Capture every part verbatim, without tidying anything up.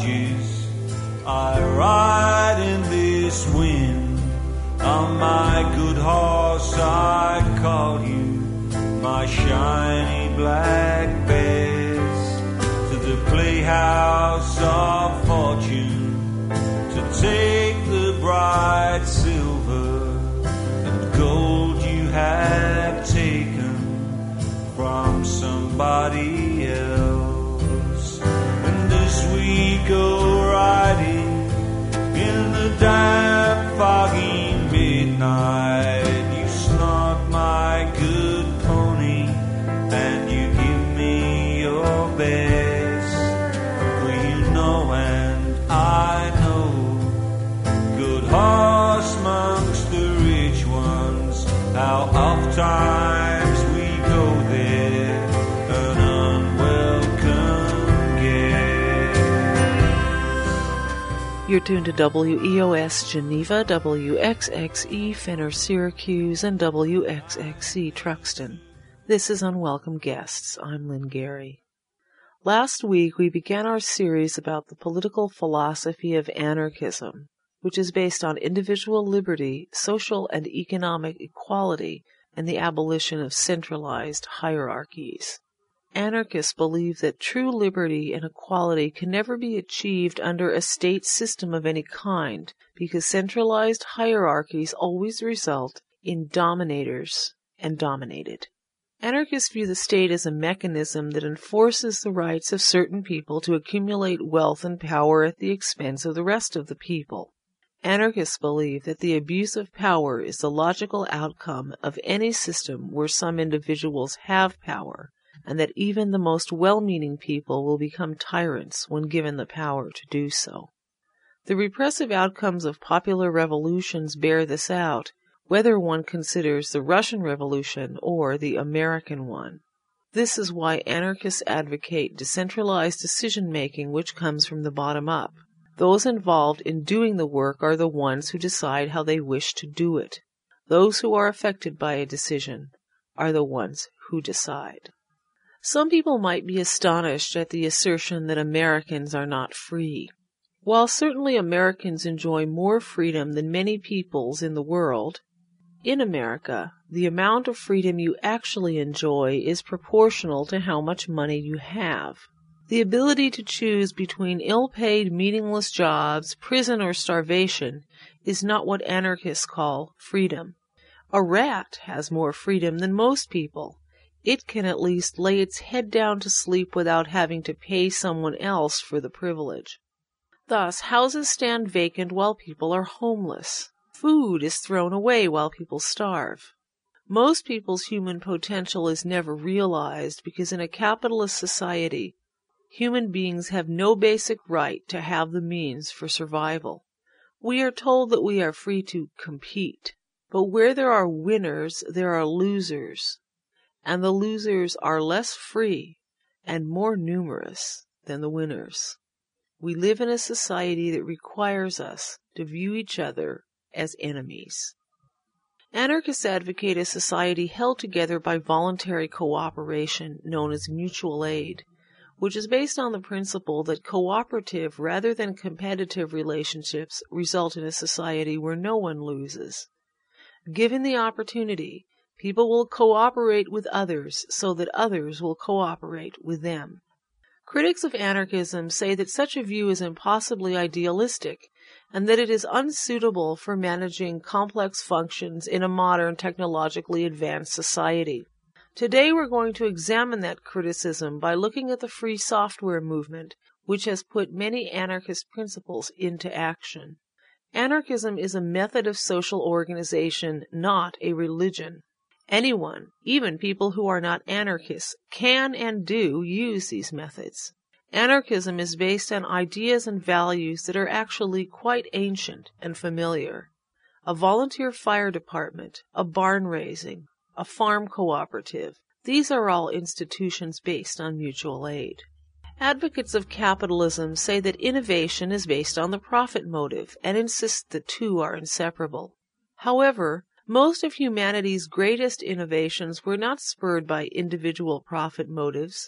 barges I ride in this wind. On my good horse I call you, my shiny black bears, to the playhouse of fortune, to take the bright silver and gold you have taken from somebody else. And as we go riding in the damp foggy midnight, you snort my good pony and you give me your best. For you know and I know, good horse amongst the rich ones, how oft times we go there, an unwelcome guest. You're tuned to W E O S Geneva, W X X E Fenner Syracuse, and W X X C Truxton. This is Unwelcome Guests. I'm Lynn Gary. Last week we began our series about the political philosophy of anarchism, which is based on individual liberty, social and economic equality, and the abolition of centralized hierarchies. Anarchists believe that true liberty and equality can never be achieved under a state system of any kind, because centralized hierarchies always result in dominators and dominated. Anarchists view the state as a mechanism that enforces the rights of certain people to accumulate wealth and power at the expense of the rest of the people. Anarchists believe that the abuse of power is the logical outcome of any system where some individuals have power, and that even the most well-meaning people will become tyrants when given the power to do so. The repressive outcomes of popular revolutions bear this out, whether one considers the Russian Revolution or the American one. This is why anarchists advocate decentralized decision-making which comes from the bottom up. Those involved in doing the work are the ones who decide how they wish to do it. Those who are affected by a decision are the ones who decide. Some people might be astonished at the assertion that Americans are not free. While certainly Americans enjoy more freedom than many peoples in the world, in America, the amount of freedom you actually enjoy is proportional to how much money you have. The ability to choose between ill-paid, meaningless jobs, prison, or starvation is not what anarchists call freedom. A rat has more freedom than most people. It can at least lay its head down to sleep without having to pay someone else for the privilege. Thus, houses stand vacant while people are homeless. Food is thrown away while people starve. Most people's human potential is never realized because in a capitalist society, human beings have no basic right to have the means for survival. We are told that we are free to compete, but where there are winners, there are losers. And the losers are less free and more numerous than the winners. We live in a society that requires us to view each other as enemies. Anarchists advocate a society held together by voluntary cooperation known as mutual aid, which is based on the principle that cooperative rather than competitive relationships result in a society where no one loses. Given the opportunity, people will cooperate with others so that others will cooperate with them. Critics of anarchism say that such a view is impossibly idealistic and that it is unsuitable for managing complex functions in a modern, technologically advanced society. Today we're going to examine that criticism by looking at the free software movement, which has put many anarchist principles into action. Anarchism is a method of social organization, not a religion. Anyone, even people who are not anarchists, can and do use these methods. Anarchism is based on ideas and values that are actually quite ancient and familiar. A volunteer fire department, a barn raising, a farm cooperative, these are all institutions based on mutual aid. Advocates of capitalism say that innovation is based on the profit motive and insist the two are inseparable. However, most of humanity's greatest innovations were not spurred by individual profit motives.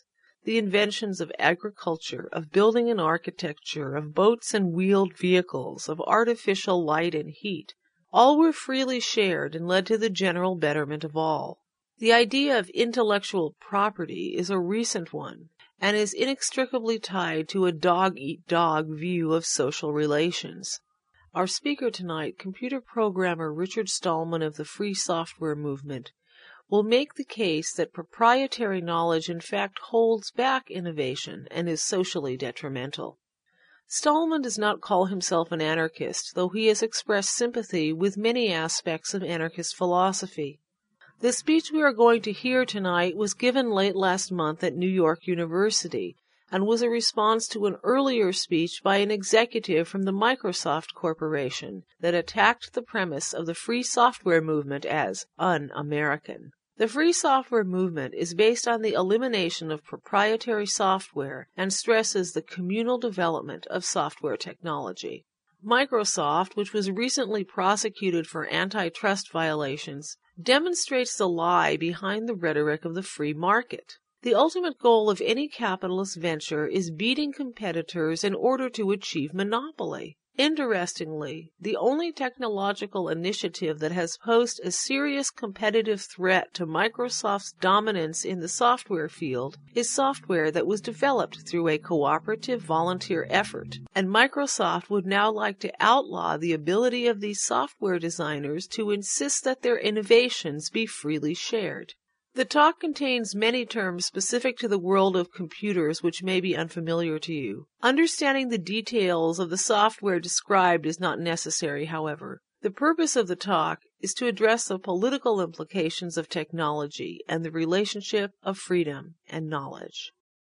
the inventions of agriculture, of building and architecture, of boats and wheeled vehicles, of artificial light and heat, all were freely shared and led to the general betterment of all. The idea of intellectual property is a recent one, and is inextricably tied to a dog-eat-dog view of social relations. Our speaker tonight, computer programmer Richard Stallman of the Free Software Movement, will make the case that proprietary knowledge in fact holds back innovation and is socially detrimental. Stallman does not call himself an anarchist, though he has expressed sympathy with many aspects of anarchist philosophy. The speech we are going to hear tonight was given late last month at New York University and was a response to an earlier speech by an executive from the Microsoft Corporation that attacked the premise of the free software movement as un-American. The free software movement is based on the elimination of proprietary software and stresses the communal development of software technology. Microsoft, which was recently prosecuted for antitrust violations, demonstrates the lie behind the rhetoric of the free market. The ultimate goal of any capitalist venture is beating competitors in order to achieve monopoly. Interestingly, the only technological initiative that has posed a serious competitive threat to Microsoft's dominance in the software field is software that was developed through a cooperative volunteer effort, and Microsoft would now like to outlaw the ability of these software designers to insist that their innovations be freely shared. The talk contains many terms specific to the world of computers which may be unfamiliar to you. Understanding the details of the software described is not necessary, however. The purpose of the talk is to address the political implications of technology and the relationship of freedom and knowledge.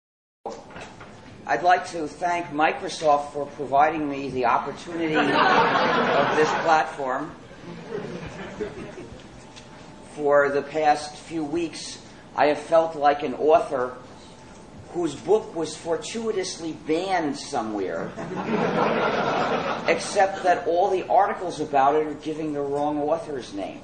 I'd like to thank Microsoft for providing me the opportunity of this platform. For the past few weeks, I have felt like an author whose book was fortuitously banned somewhere, except that all the articles about it are giving the wrong author's name.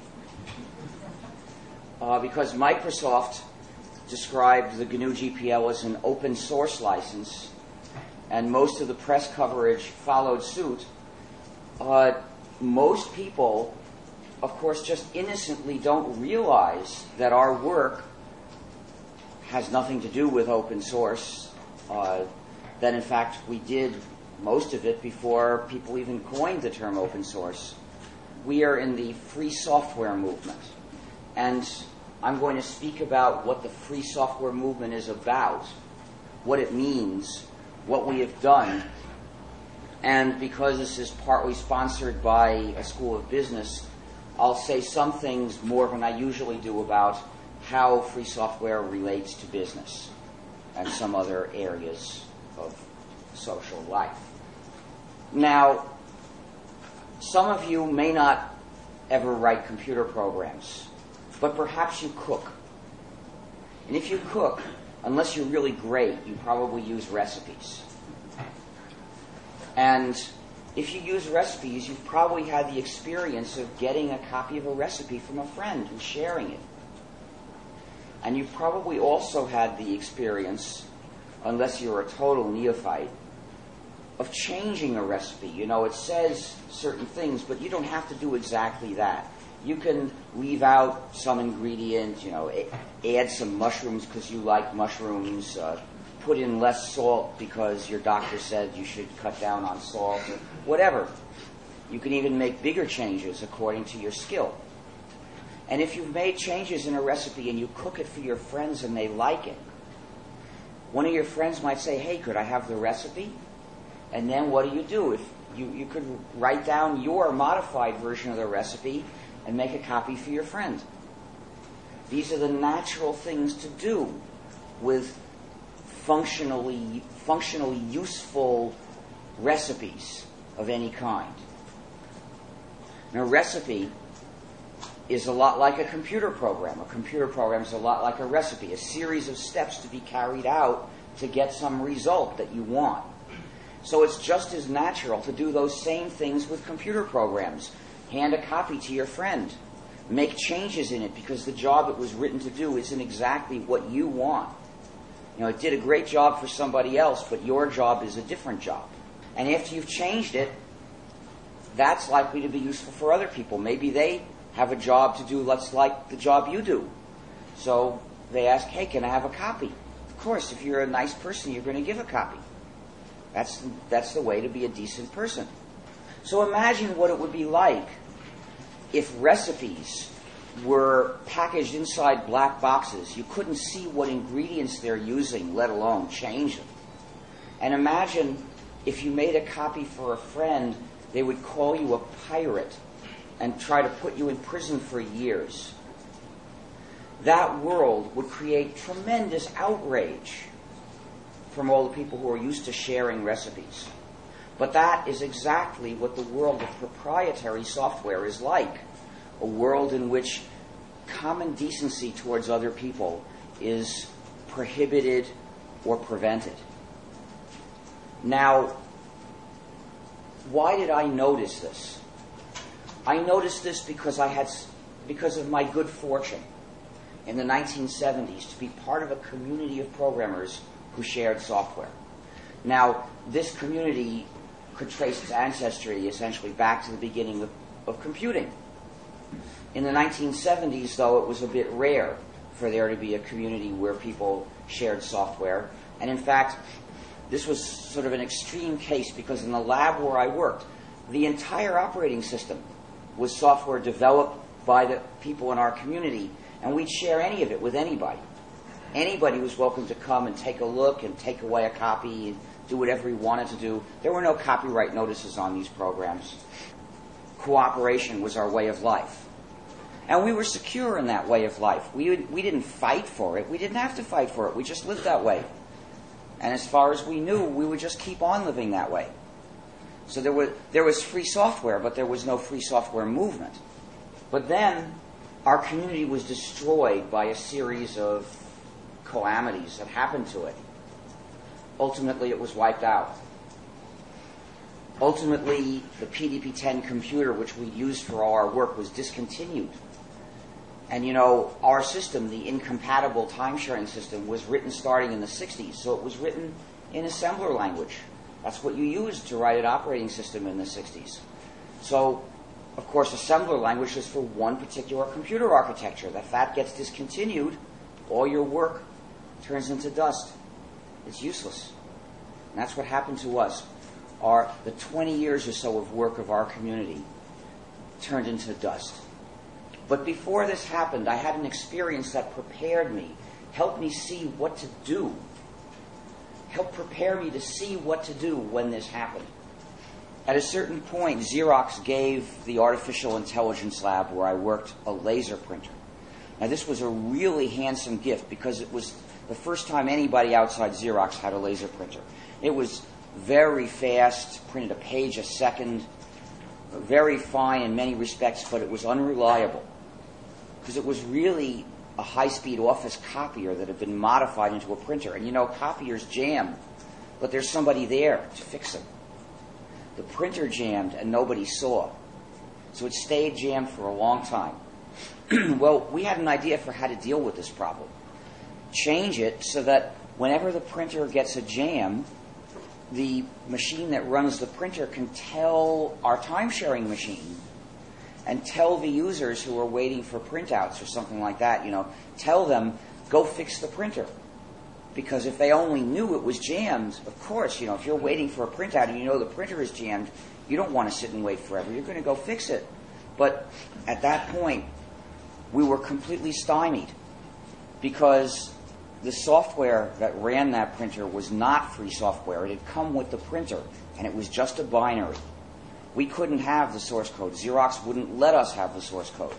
Uh, because Microsoft described the G N U G P L as an open source license, and most of the press coverage followed suit, uh, most people of course, just innocently don't realize that our work has nothing to do with open source, uh, that in fact we did most of it before people even coined the term open source. We are in the free software movement, and I'm going to speak about what the free software movement is about, what it means, what we have done, and because this is partly sponsored by a school of business, I'll say some things more than I usually do about how free software relates to business and some other areas of social life. Now, some of you may not ever write computer programs, but perhaps you cook. And if you cook, unless you're really great, you probably use recipes. And if you use recipes, you've probably had the experience of getting a copy of a recipe from a friend and sharing it. And you've probably also had the experience, unless you're a total neophyte, of changing a recipe. You know, it says certain things, but you don't have to do exactly that. You can leave out some ingredient, you know, add some mushrooms because you like mushrooms, uh, put in less salt because your doctor said you should cut down on salt, or whatever. You can even make bigger changes according to your skill. And if you've made changes in a recipe and you cook it for your friends and they like it, one of your friends might say, hey, could I have the recipe? And then what do you do? If you, you could write down your modified version of the recipe and make a copy for your friend. These are the natural things to do with functionally functionally useful recipes of any kind. Now, a recipe is a lot like a computer program. A computer program is a lot like a recipe, a series of steps to be carried out to get some result that you want. So it's just as natural to do those same things with computer programs. Hand a copy to your friend. Make changes in it because the job it was written to do isn't exactly what you want. You know, it did a great job for somebody else, but your job is a different job. And after you've changed it, that's likely to be useful for other people. Maybe they have a job to do that's like the job you do. So they ask, hey, can I have a copy? Of course, if you're a nice person, you're going to give a copy. That's, that's the way to be a decent person. So imagine what it would be like if recipes were packaged inside black boxes. You couldn't see what ingredients they're using, let alone change them. And imagine if you made a copy for a friend, they would call you a pirate and try to put you in prison for years. That world would create tremendous outrage from all the people who are used to sharing recipes. But that is exactly what the world of proprietary software is like. A world in which common decency towards other people is prohibited or prevented. Now, why did I notice this? I noticed this because I had, because of my good fortune in the nineteen seventies to be part of a community of programmers who shared software. Now, this community could trace its ancestry essentially back to the beginning of, of computing. In the nineteen seventies, though, it was a bit rare for there to be a community where people shared software. And in fact, this was sort of an extreme case because in the lab where I worked, the entire operating system was software developed by the people in our community, and we'd share any of it with anybody. Anybody was welcome to come and take a look and take away a copy and do whatever he wanted to do. There were no copyright notices on these programs. Cooperation was our way of life. And we were secure in that way of life. We, we didn't fight for it. We didn't have to fight for it. We just lived that way. And as far as we knew, we would just keep on living that way. So there was, there was free software, but there was no free software movement. But then our community was destroyed by a series of calamities that happened to it. Ultimately, it was wiped out. Ultimately, the P D P ten computer, which we used for all our work, was discontinued. And, you know, our system, the incompatible time-sharing system, was written starting in the sixties. So it was written in assembler language. That's what you used to write an operating system in the sixties. So, of course, assembler language is for one particular computer architecture. If that gets discontinued, all your work turns into dust. It's useless. And that's what happened to us. Our, the twenty years or so of work of our community turned into dust. But before this happened, I had an experience that prepared me, helped me see what to do, helped prepare me to see what to do when this happened. At a certain point, Xerox gave the artificial intelligence lab where I worked a laser printer. Now, this was a really handsome gift because it was the first time anybody outside Xerox had a laser printer. It was very fast, printed a page a second, very fine in many respects, but it was unreliable because it was really a high-speed office copier that had been modified into a printer. And you know, copiers jam, but there's somebody there to fix them. The printer jammed and nobody saw. So it stayed jammed for a long time. Well, we had an idea for how to deal with this problem. Change it so that whenever the printer gets a jam, the machine that runs the printer can tell our time-sharing machine and tell the users who are waiting for printouts or something like that, you know, tell them, go fix the printer. Because if they only knew it was jammed, of course, you know, if you're waiting for a printout and you know the printer is jammed, you don't want to sit and wait forever. You're going to go fix it. But at that point, we were completely stymied because the software that ran that printer was not free software. It had come with the printer, and it was just a binary. We couldn't have the source code. Xerox wouldn't let us have the source code.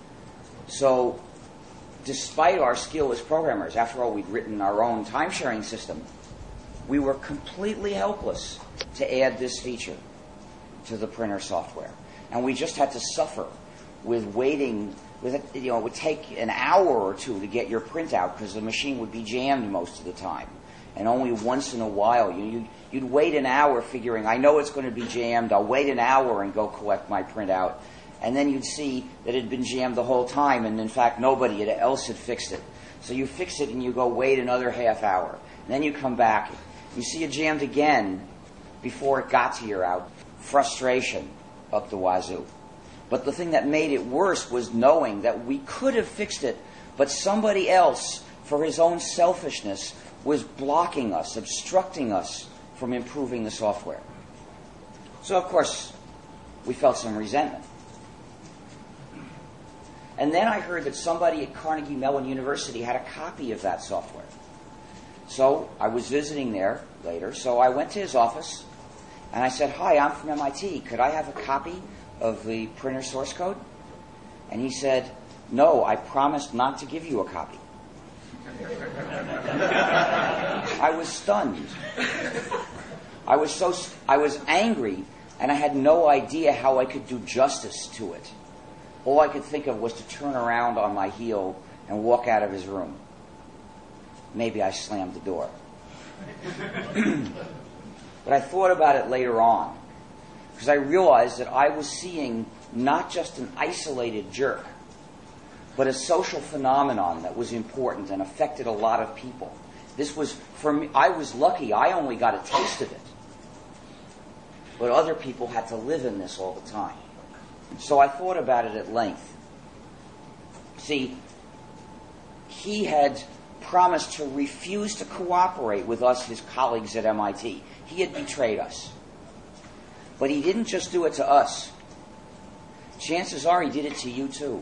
So, despite our skill as programmers, after all, we'd written our own time-sharing system, we were completely helpless to add this feature to the printer software. And we just had to suffer with waiting. With it, you know, it would take an hour or two to get your printout because the machine would be jammed most of the time. And only once in a while, you, you'd, you'd wait an hour figuring, I know it's going to be jammed, I'll wait an hour and go collect my printout. And then you'd see that it had been jammed the whole time, and in fact, nobody else had fixed it. So you fix it and you go wait another half hour. And then you come back. You see it jammed again before it got to your out. Frustration up the wazoo. But the thing that made it worse was knowing that we could have fixed it, but somebody else, for his own selfishness, was blocking us, obstructing us from improving the software. So, of course, we felt some resentment. And then I heard that somebody at Carnegie Mellon University had a copy of that software. So I was visiting there later, so I went to his office, and I said, "Hi, I'm from M I T. Could I have a copy of the printer source code?" And he said, "No, I promised not to give you a copy." I was stunned. I was so I was angry, and I had no idea how I could do justice to it. All I could think of was to turn around on my heel and walk out of his room. Maybe I slammed the door. But I thought about it later on, because I realized that I was seeing not just an isolated jerk, but a social phenomenon that was important and affected a lot of people. This was, for me, I was lucky. I only got a taste of it. But other people had to live in this all the time. So I thought about it at length. See, he had promised to refuse to cooperate with us, his colleagues at M I T. He had betrayed us. But he didn't just do it to us. Chances are he did it to you too.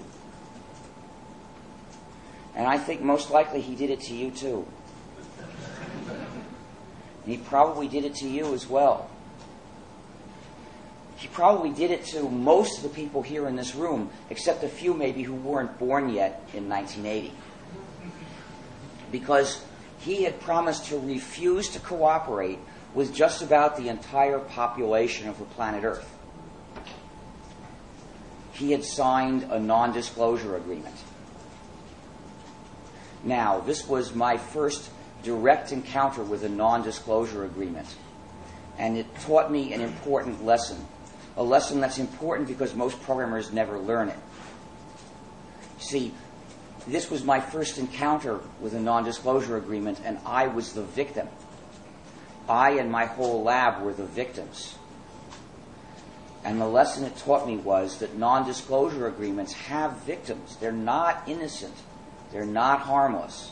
And I think most likely he did it to you too. And he probably did it to you as well. He probably did it to most of the people here in this room, except a few maybe who weren't born yet in nineteen eighty. Because he had promised to refuse to cooperate with just about the entire population of the planet Earth. He had signed a non-disclosure agreement. Now, this was my first direct encounter with a non-disclosure agreement, and it taught me an important lesson. A lesson that's important because most programmers never learn it. See, this was my first encounter with a non-disclosure agreement, and I was the victim. I and my whole lab were the victims. And the lesson it taught me was that non-disclosure agreements have victims. They're not innocent. They're not harmless.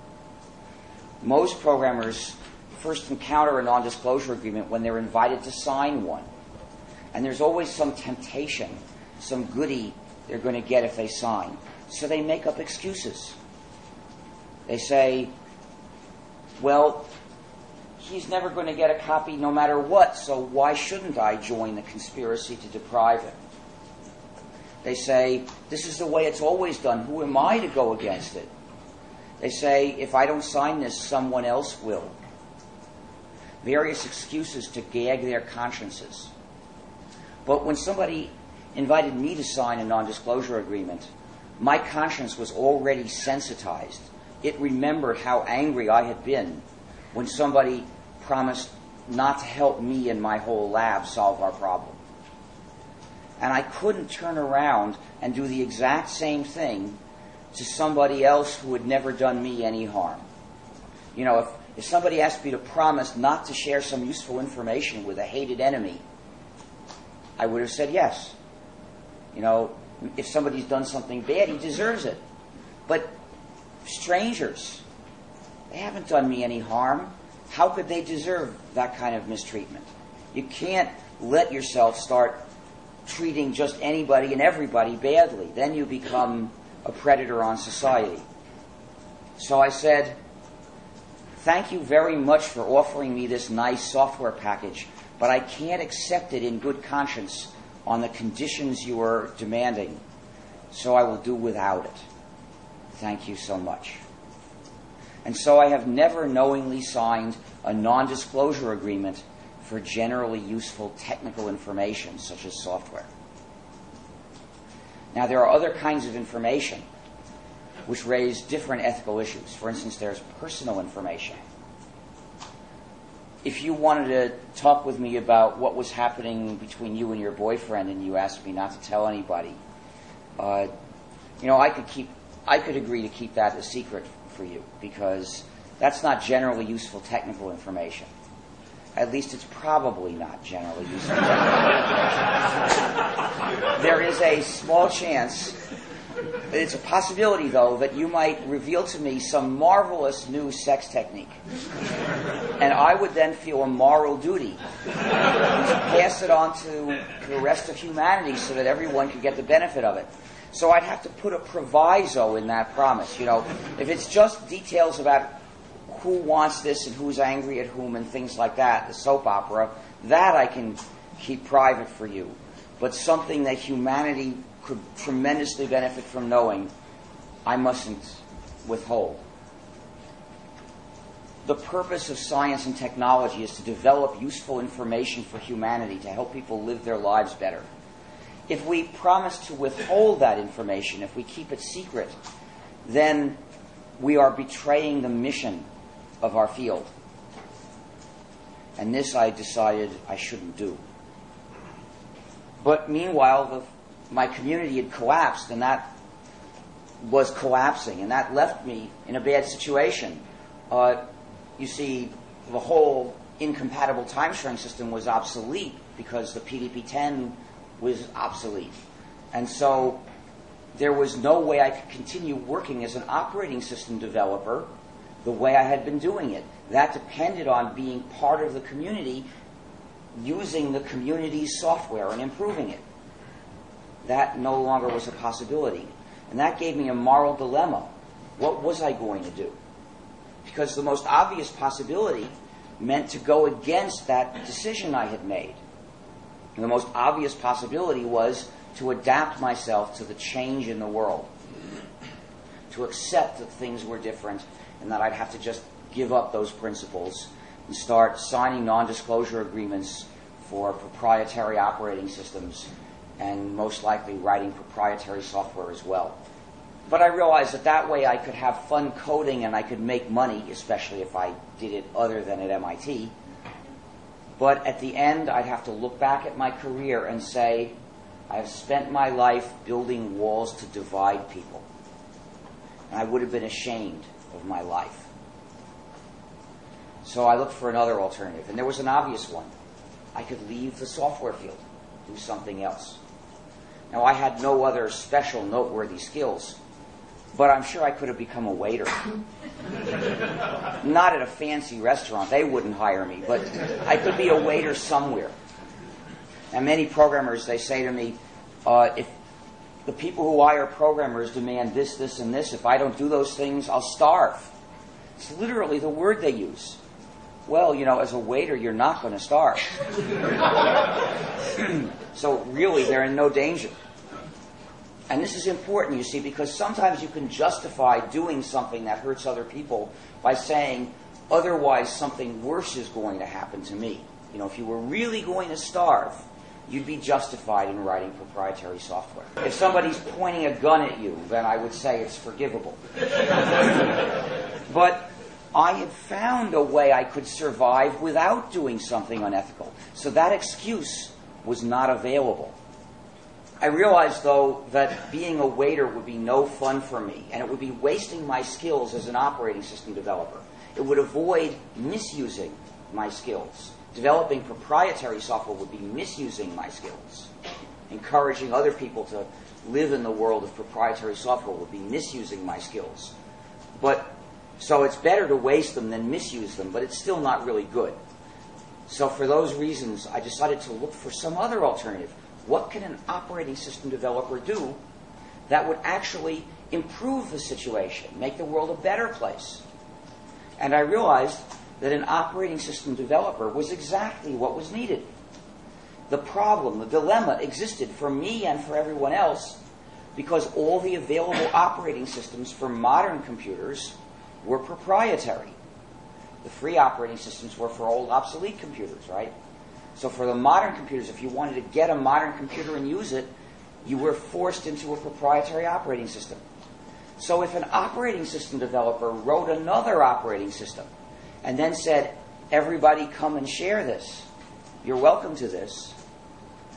Most programmers first encounter a non-disclosure agreement when they're invited to sign one. And there's always some temptation, some goodie they're going to get if they sign. So they make up excuses. They say, well, he's never going to get a copy no matter what, so why shouldn't I join the conspiracy to deprive him? They say, this is the way it's always done. Who am I to go against it? They say, if I don't sign this, someone else will. Various excuses to gag their consciences. But when somebody invited me to sign a non-disclosure agreement, my conscience was already sensitized. It remembered how angry I had been when somebody promised not to help me and my whole lab solve our problem. And I couldn't turn around and do the exact same thing to somebody else who had never done me any harm. You know, if, if somebody asked me to promise not to share some useful information with a hated enemy, I would have said yes. You know, if somebody's done something bad, he deserves it. But strangers, they haven't done me any harm. How could they deserve that kind of mistreatment? You can't let yourself start treating just anybody and everybody badly. Then you become a predator on society. So I said, thank you very much for offering me this nice software package, but I can't accept it in good conscience on the conditions you are demanding, so I will do without it. Thank you so much. And so I have never knowingly signed a non-disclosure agreement for generally useful technical information, such as software. Now, there are other kinds of information which raise different ethical issues. For instance, there's personal information. If you wanted to talk with me about what was happening between you and your boyfriend and you asked me not to tell anybody, uh, you know, I could keep, I could agree to keep that a secret for you, because that's not generally useful technical information. At least it's probably not generally useful technical information. There is a small chance, it's a possibility, though, that you might reveal to me some marvelous new sex technique. And I would then feel a moral duty to pass it on to the rest of humanity so that everyone could get the benefit of it. So I'd have to put a proviso in that promise. You know, if it's just details about who wants this and who's angry at whom and things like that, the soap opera, that I can keep private for you. But something that humanity could tremendously benefit from knowing, I mustn't withhold. The purpose of science and technology is to develop useful information for humanity to help people live their lives better. If we promise to withhold that information, if we keep it secret, then we are betraying the mission of our field. And this I decided I shouldn't do. But meanwhile, the, my community had collapsed, and that was collapsing, and that left me in a bad situation. Uh, you see, the whole incompatible time-sharing system was obsolete because the P D P ten was obsolete. And so there was no way I could continue working as an operating system developer the way I had been doing it. That depended on being part of the community, using the community's software and improving it. That no longer was a possibility. And that gave me a moral dilemma. What was I going to do? Because the most obvious possibility meant to go against that decision I had made. And the most obvious possibility was to adapt myself to the change in the world, to accept that things were different and that I'd have to just give up those principles and start signing non-disclosure agreements for proprietary operating systems and most likely writing proprietary software as well. But I realized that that way I could have fun coding and I could make money, especially if I did it other than at M I T. But at the end, I'd have to look back at my career and say, I have spent my life building walls to divide people. And I would have been ashamed of my life. So I looked for another alternative, and there was an obvious one. I could leave the software field, do something else. Now, I had no other special noteworthy skills, but I'm sure I could have become a waiter. Not at a fancy restaurant. They wouldn't hire me, but I could be a waiter somewhere. And many programmers, they say to me, uh, if the people who hire programmers demand this, this, and this, if I don't do those things, I'll starve. It's literally the word they use. Well, you know, as a waiter, you're not going to starve. So really, they're in no danger. And this is important, you see, because sometimes you can justify doing something that hurts other people by saying, otherwise something worse is going to happen to me. You know, if you were really going to starve, you'd be justified in writing proprietary software. If somebody's pointing a gun at you, then I would say it's forgivable. But I had found a way I could survive without doing something unethical. So that excuse was not available. I realized, though, that being a waiter would be no fun for me, and it would be wasting my skills as an operating system developer. It would avoid misusing my skills. Developing proprietary software would be misusing my skills. Encouraging other people to live in the world of proprietary software would be misusing my skills. But so it's better to waste them than misuse them, but it's still not really good. So for those reasons, I decided to look for some other alternative. What can an operating system developer do that would actually improve the situation, make the world a better place? And I realized that an operating system developer was exactly what was needed. The problem, the dilemma existed for me and for everyone else because all the available operating systems for modern computers were proprietary. The free operating systems were for old obsolete computers, right? So for the modern computers, if you wanted to get a modern computer and use it, you were forced into a proprietary operating system. So if an operating system developer wrote another operating system and then said, everybody come and share this, you're welcome to this,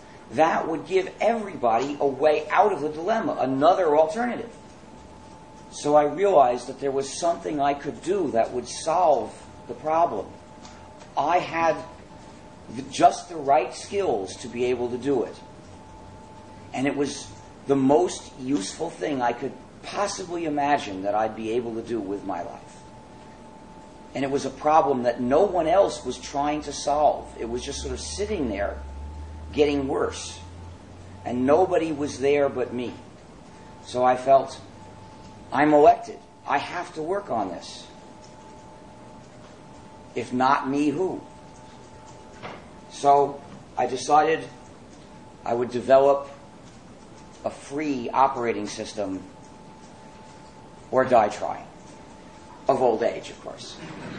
that would give everybody a way out of the dilemma, another alternative. So I realized that there was something I could do that would solve the problem. I had the, just the right skills to be able to do it. And it was the most useful thing I could possibly imagine that I'd be able to do with my life. And it was a problem that no one else was trying to solve. It was just sort of sitting there, getting worse. And nobody was there but me. So I felt, I'm elected. I have to work on this. If not me, who? So I decided I would develop a free operating system or die trying. Of old age, of course.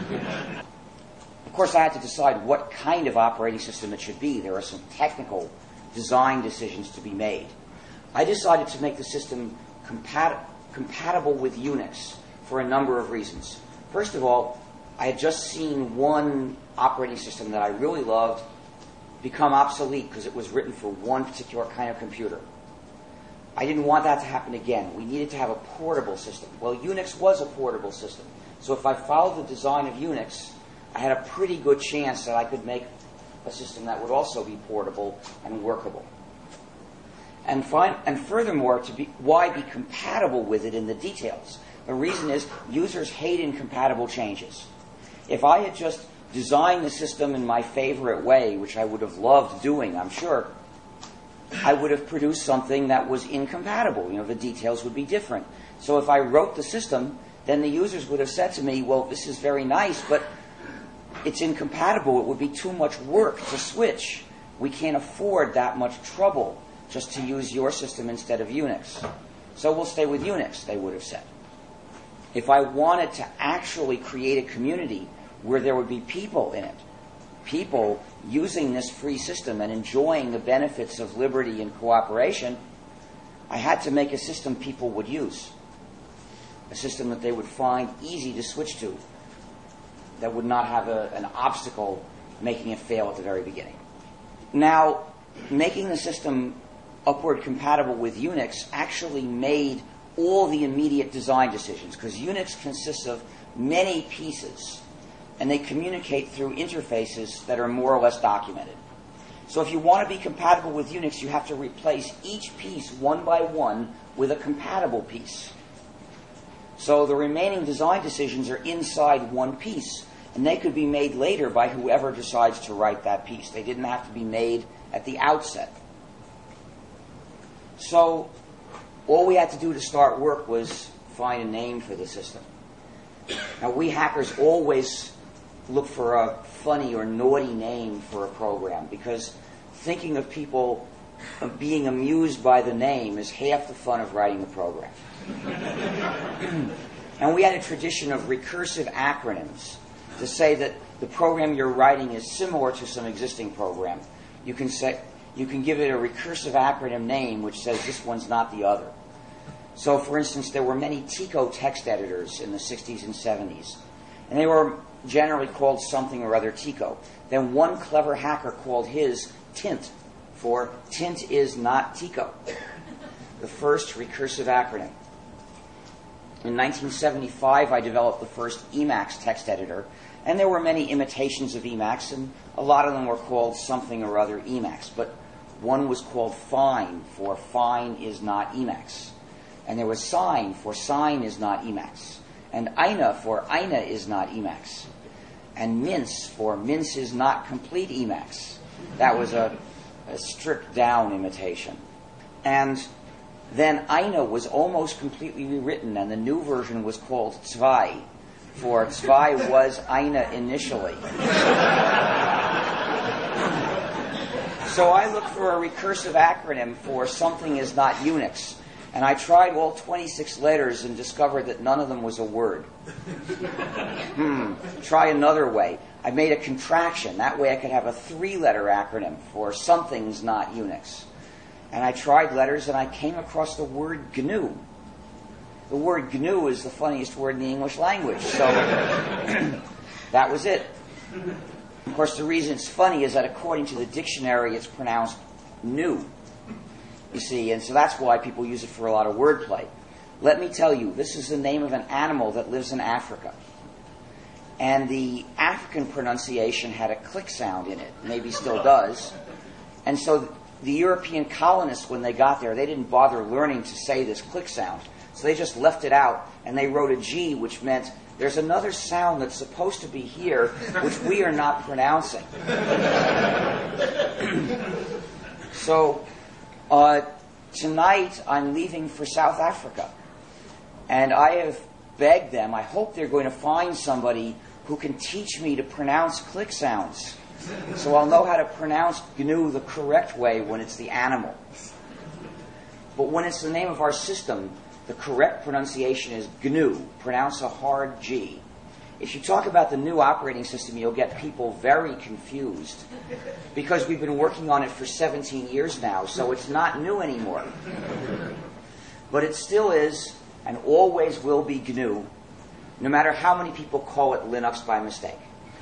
Of course, I had to decide what kind of operating system it should be. There are some technical design decisions to be made. I decided to make the system compat- compatible with Unix for a number of reasons. First of all, I had just seen one operating system that I really loved become obsolete because it was written for one particular kind of computer. I didn't want that to happen again. We needed to have a portable system. Well, Unix was a portable system. So if I followed the design of Unix, I had a pretty good chance that I could make a system that would also be portable and workable. And, find, and furthermore, to be, why be compatible with it in the details? The reason is users hate incompatible changes. If I had just designed the system in my favorite way, which I would have loved doing, I'm sure, I would have produced something that was incompatible. You know, the details would be different. So if I wrote the system, then the users would have said to me, well, this is very nice, but it's incompatible. It would be too much work to switch. We can't afford that much trouble just to use your system instead of Unix. So we'll stay with Unix, they would have said. If I wanted to actually create a community where there would be people in it, people using this free system and enjoying the benefits of liberty and cooperation, I had to make a system people would use. A system that they would find easy to switch to, that would not have a, an obstacle making it fail at the very beginning. Now, making the system upward compatible with Unix actually made all the immediate design decisions, because Unix consists of many pieces, and they communicate through interfaces that are more or less documented. So if you want to be compatible with Unix, you have to replace each piece one by one with a compatible piece. So the remaining design decisions are inside one piece, and they could be made later by whoever decides to write that piece. They didn't have to be made at the outset. So all we had to do to start work was find a name for the system. Now, we hackers always look for a funny or naughty name for a program, because thinking of people being amused by the name is half the fun of writing the program. And we had a tradition of recursive acronyms to say that the program you're writing is similar to some existing program. You can say, you can give it a recursive acronym name which says this one's not the other. So, for instance, there were many Tico text editors in the sixties and seventies, and they were generally called something or other Tico. Then one clever hacker called his Tint, for Tint is not Tico, the first recursive acronym. In nineteen seventy-five, I developed the first Emacs text editor, and there were many imitations of Emacs, and a lot of them were called something or other Emacs, but one was called Fine, for Fine is not Emacs. And there was Sign, for Sign is not Emacs. And Ina, for Ina is not Emacs. And Mince, for Mince is not complete Emacs. That was a, a stripped down imitation. And then Ina was almost completely rewritten, and the new version was called Zwei, for Zwei was Ina initially. So I looked for a recursive acronym for something is not Unix, and I tried all twenty-six letters and discovered that none of them was a word. Hmm, try another way. I made a contraction. That way I could have a three-letter acronym for something's not Unix. And I tried letters, and I came across the word G N U. The word G N U is the funniest word in the English language, so that was it. Of course, the reason it's funny is that according to the dictionary, it's pronounced new. You see, and so that's why people use it for a lot of wordplay. Let me tell you, this is the name of an animal that lives in Africa. And the African pronunciation had a click sound in it, maybe still does. And so the European colonists, when they got there, they didn't bother learning to say this click sound. So they just left it out, and they wrote a G, which meant there's another sound that's supposed to be here, which we are not pronouncing. So uh, tonight I'm leaving for South Africa. And I have begged them, I hope they're going to find somebody who can teach me to pronounce click sounds. So I'll know how to pronounce G N U the correct way when it's the animal. But when it's the name of our system, the correct pronunciation is G N U. Pronounce a hard G. If you talk about the new operating system, you'll get people very confused because we've been working on it for seventeen years now, so it's not new anymore. But it still is and always will be G N U, no matter how many people call it Linux by mistake.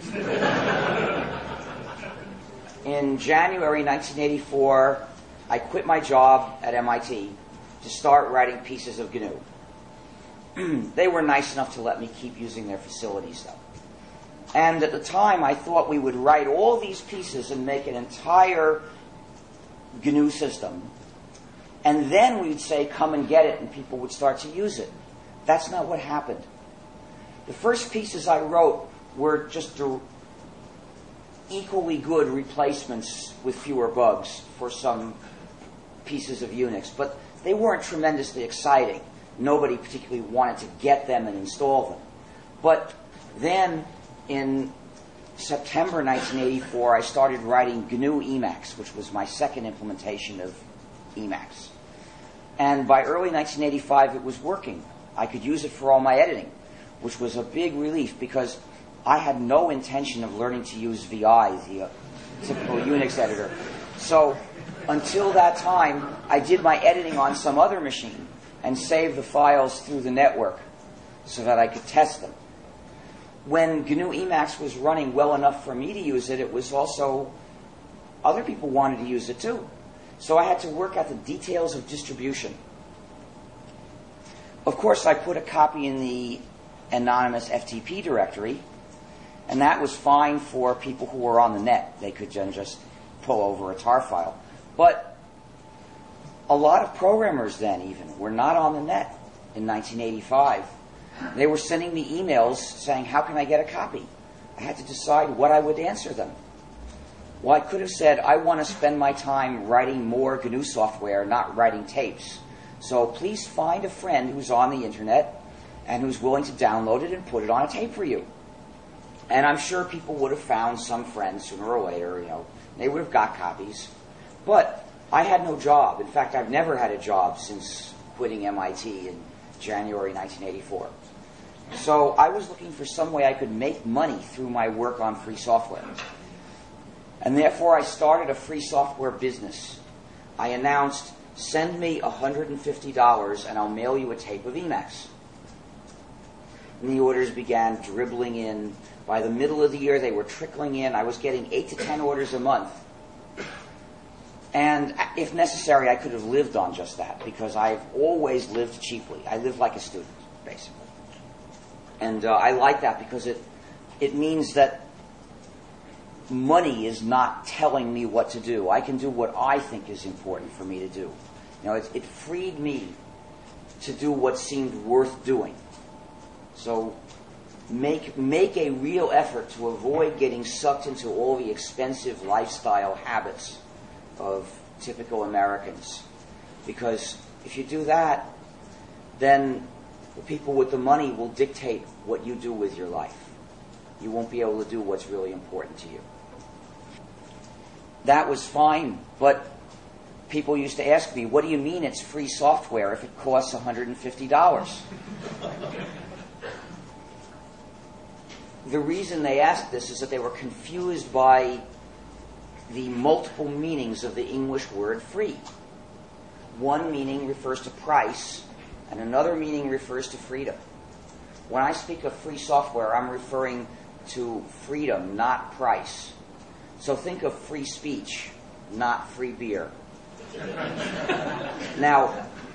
In January nineteen eighty-four, I quit my job at M I T to start writing pieces of G N U. They were nice enough to let me keep using their facilities, though. And at the time, I thought we would write all these pieces and make an entire G N U system. And then we'd say, come and get it, and people would start to use it. That's not what happened. The first pieces I wrote were just equally good replacements with fewer bugs for some pieces of Unix, but they weren't tremendously exciting. Nobody particularly wanted to get them and install them. But then in September nineteen eighty-four, I started writing G N U Emacs, which was my second implementation of Emacs. And by early nineteen eighty-five, it was working. I could use it for all my editing, which was a big relief because I had no intention of learning to use V I, the uh, typical Unix editor. So until that time, I did my editing on some other machine and saved the files through the network so that I could test them. When G N U Emacs was running well enough for me to use it, it was also, other people wanted to use it too. So I had to work out the details of distribution. Of course, I put a copy in the anonymous F T P directory, and that was fine for people who were on the net. They could then just pull over a tar file. But a lot of programmers then even were not on the net in nineteen eighty-five. They were sending me emails saying, how can I get a copy? I had to decide what I would answer them. Well, I could have said, I want to spend my time writing more G N U software, not writing tapes. So please find a friend who's on the internet and who's willing to download it and put it on a tape for you. And I'm sure people would have found some friends sooner or later, you know, they would have got copies. But I had no job. In fact, I've never had a job since quitting M I T in January nineteen eighty-four. So I was looking for some way I could make money through my work on free software. And therefore, I started a free software business. I announced, send me one hundred fifty dollars and I'll mail you a tape of Emacs. And the orders began dribbling in. By the middle of the year, they were trickling in. I was getting eight to ten orders a month. And if necessary, I could have lived on just that because I've always lived cheaply. I live like a student, basically. And uh, I like that because it it means that money is not telling me what to do. I can do what I think is important for me to do. You know, it, it freed me to do what seemed worth doing. So make make a real effort to avoid getting sucked into all the expensive lifestyle habits of typical Americans. Because if you do that, then the people with the money will dictate what you do with your life. You won't be able to do what's really important to you. That was fine, but people used to ask me, what do you mean it's free software if it costs one hundred fifty dollars? The reason they asked this is that they were confused by the multiple meanings of the English word free. One meaning refers to price, and another meaning refers to freedom. When I speak of free software, I'm referring to freedom, not price. So think of free speech, not free beer. Now,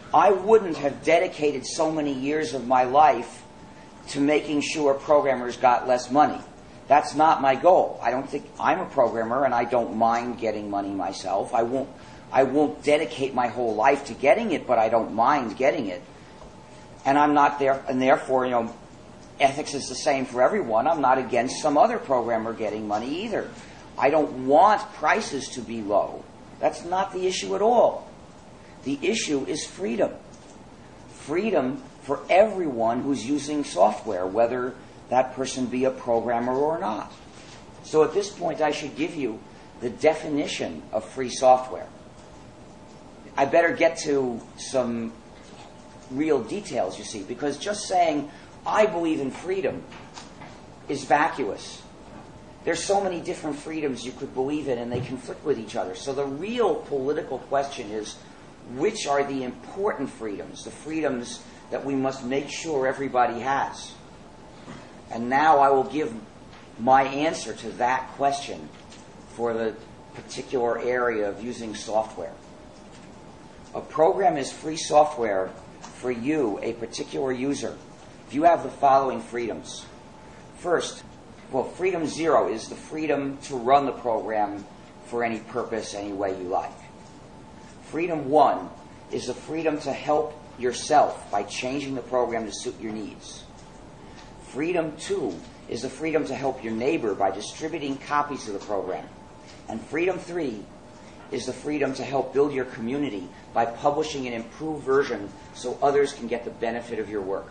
I wouldn't have dedicated so many years of my life to making sure programmers got less money. That's not my goal. I don't think I'm a programmer, and I don't mind getting money myself. I won't I won't dedicate my whole life to getting it, but I don't mind getting it. And I'm not there, and therefore, you know, ethics is the same for everyone. I'm not against some other programmer getting money either. I don't want prices to be low. That's not the issue at all. The issue is freedom. Freedom for everyone who's using software, whether that person be a programmer or not. So at this point, I should give you the definition of free software. I better get to some real details, you see, because just saying, I believe in freedom is vacuous. There's so many different freedoms you could believe in, and they conflict with each other. So the real political question is, which are the important freedoms, the freedoms that we must make sure everybody has? And now I will give my answer to that question for the particular area of using software. A program is free software for you, a particular user, if you have the following freedoms. First, well, freedom zero is the freedom to run the program for any purpose, any way you like. Freedom one is the freedom to help yourself by changing the program to suit your needs. Freedom two is the freedom to help your neighbor by distributing copies of the program. And freedom three is the freedom to help build your community by publishing an improved version so others can get the benefit of your work.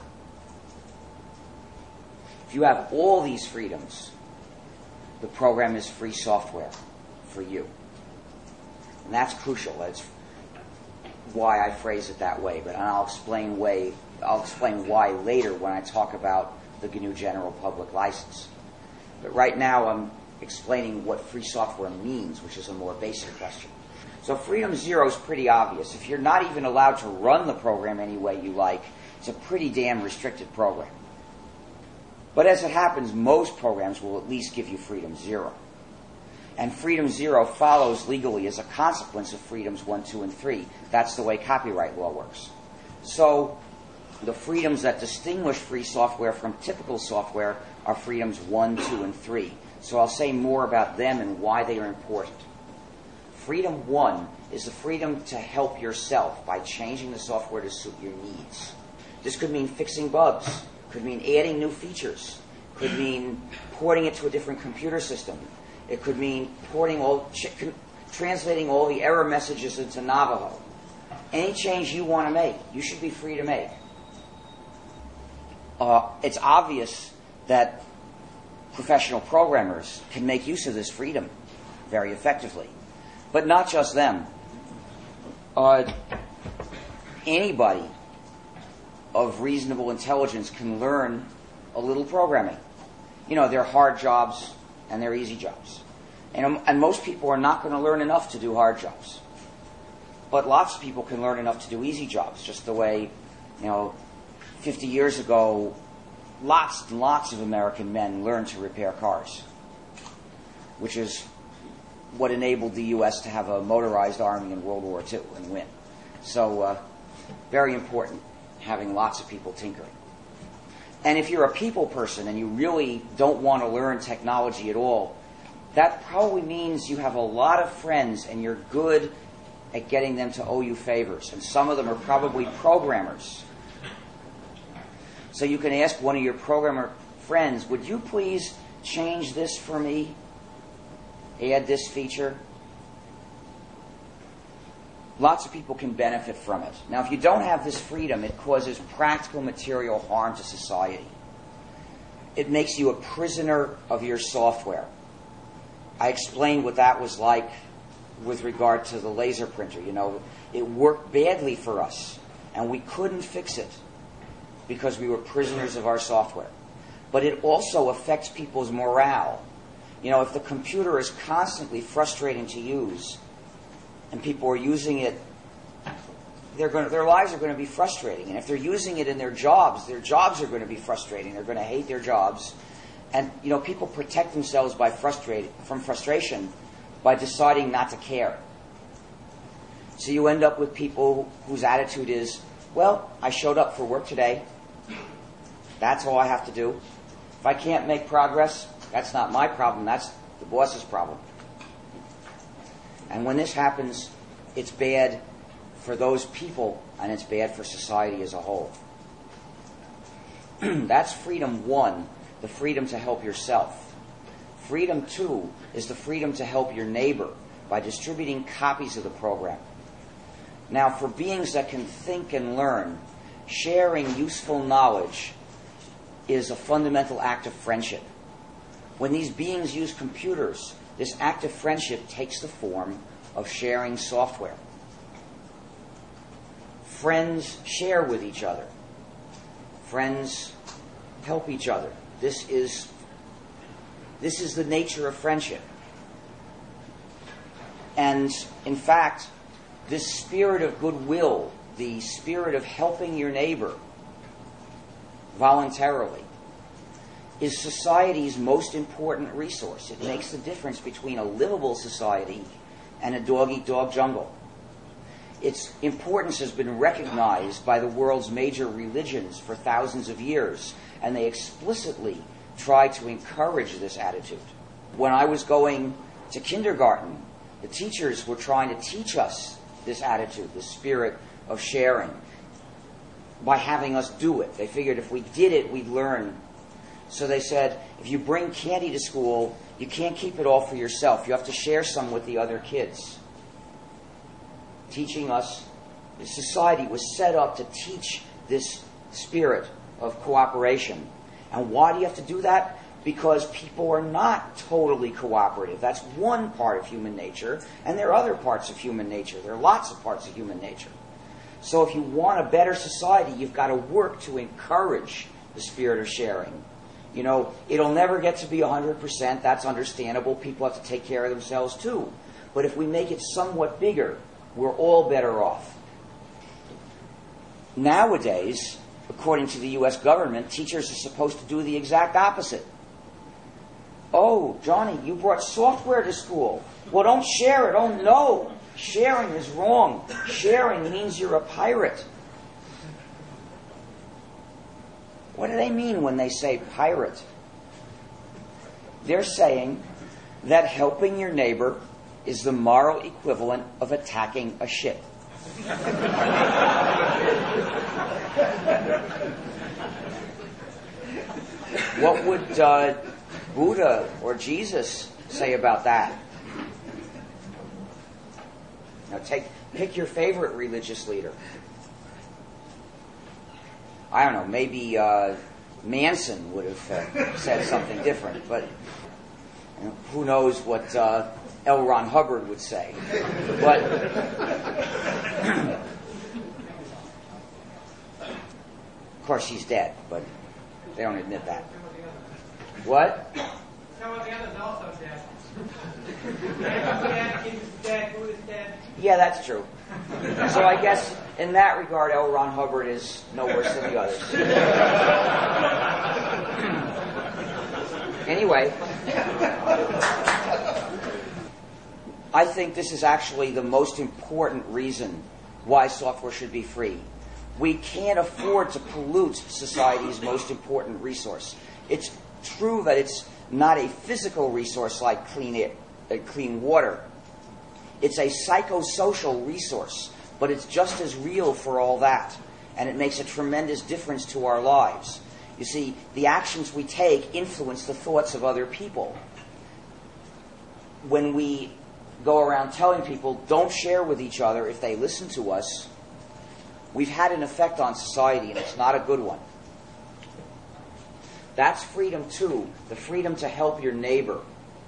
If you have all these freedoms, the program is free software for you. And that's crucial. That's why I phrase it that way, but I'll explain way I'll explain why later when I talk about the G N U General Public License. But right now I'm explaining what free software means, which is a more basic question. So freedom zero is pretty obvious. If you're not even allowed to run the program any way you like, it's a pretty damn restricted program. But as it happens, most programs will at least give you freedom zero. And freedom zero follows legally as a consequence of freedoms one, two, and three. That's the way copyright law works. So the freedoms that distinguish free software from typical software are freedoms one, two, and three. So I'll say more about them and why they are important. Freedom one is the freedom to help yourself by changing the software to suit your needs. This could mean fixing bugs, could mean adding new features, could mean porting it to a different computer system. It could mean porting all, ch- translating all the error messages into Navajo. Any change you want to make, you should be free to make. Uh, it's obvious that professional programmers can make use of this freedom very effectively. But not just them. Uh, anybody of reasonable intelligence can learn a little programming. You know, there are hard jobs and there are easy jobs. And, and most people are not going to learn enough to do hard jobs. But lots of people can learn enough to do easy jobs, just the way, you know, fifty years ago, lots and lots of American men learned to repair cars, which is what enabled the U S to have a motorized army in World War Two and win. So, uh, very important, having lots of people tinkering. And if you're a people person and you really don't want to learn technology at all, that probably means you have a lot of friends and you're good at getting them to owe you favors. And some of them are probably programmers. So you can ask one of your programmer friends, would you please change this for me? Add this feature? Lots of people can benefit from it. Now, if you don't have this freedom, it causes practical material harm to society. It makes you a prisoner of your software. I explained what that was like with regard to the laser printer. You know, it worked badly for us, and we couldn't fix it because we were prisoners of our software. But it also affects people's morale. You know, if the computer is constantly frustrating to use, and people are using it, they're going to, their lives are going to be frustrating. And if they're using it in their jobs, their jobs are going to be frustrating. They're going to hate their jobs. And, you know, people protect themselves by frustrate, from frustration by deciding not to care. So you end up with people whose attitude is, well, I showed up for work today. That's all I have to do. If I can't make progress, that's not my problem. That's the boss's problem. And when this happens, it's bad for those people, and it's bad for society as a whole. That's freedom one, the freedom to help yourself. Freedom two is the freedom to help your neighbor by distributing copies of the program. Now, for beings that can think and learn, sharing useful knowledge is a fundamental act of friendship. When these beings use computers, this act of friendship takes the form of sharing software. Friends share with each other. Friends help each other. This is, this is the nature of friendship. And in fact, this spirit of goodwill, the spirit of helping your neighbor voluntarily, is society's most important resource. It makes the difference between a livable society and a dog-eat-dog jungle. Its importance has been recognized by the world's major religions for thousands of years, and they explicitly try to encourage this attitude. When I was going to kindergarten, the teachers were trying to teach us this attitude, this spirit of sharing, by having us do it. They figured if we did it, we'd learn. So they said, if you bring candy to school, you can't keep it all for yourself. You have to share some with the other kids. Teaching us, the society was set up to teach this spirit of cooperation. And why do you have to do that? Because people are not totally cooperative. That's one part of human nature, and there are other parts of human nature. There are lots of parts of human nature. So if you want a better society, you've got to work to encourage the spirit of sharing. You know, it'll never get to be one hundred percent. That's understandable. People have to take care of themselves too. But if we make it somewhat bigger, we're all better off. Nowadays, according to the U S government, teachers are supposed to do the exact opposite. Oh, Johnny, you brought software to school. Well, don't share it. Oh, no. Sharing is wrong. Sharing means you're a pirate. What do they mean when they say pirate? They're saying that helping your neighbor is the moral equivalent of attacking a ship. What would uh, Buddha or Jesus say about that? Now take pick your favorite religious leader. I don't know, maybe uh, Manson would have uh, said something different, but you know, who knows what uh, L. Ron Hubbard would say. But of course he's dead, but they don't admit that. What? Some of the others also dead. Dead, Jesus is dead, Buddha's dead. Yeah, that's true. So I guess in that regard, L. Ron Hubbard is no worse than the others. Anyway, I think this is actually the most important reason why software should be free. We can't afford to pollute society's most important resource. It's true that it's not a physical resource like clean air, uh, clean water. It's a psychosocial resource, but it's just as real for all that, and it makes a tremendous difference to our lives. You see, the actions we take influence the thoughts of other people. When we go around telling people, don't share with each other if they listen to us, we've had an effect on society, and it's not a good one. That's freedom too, the freedom to help your neighbor.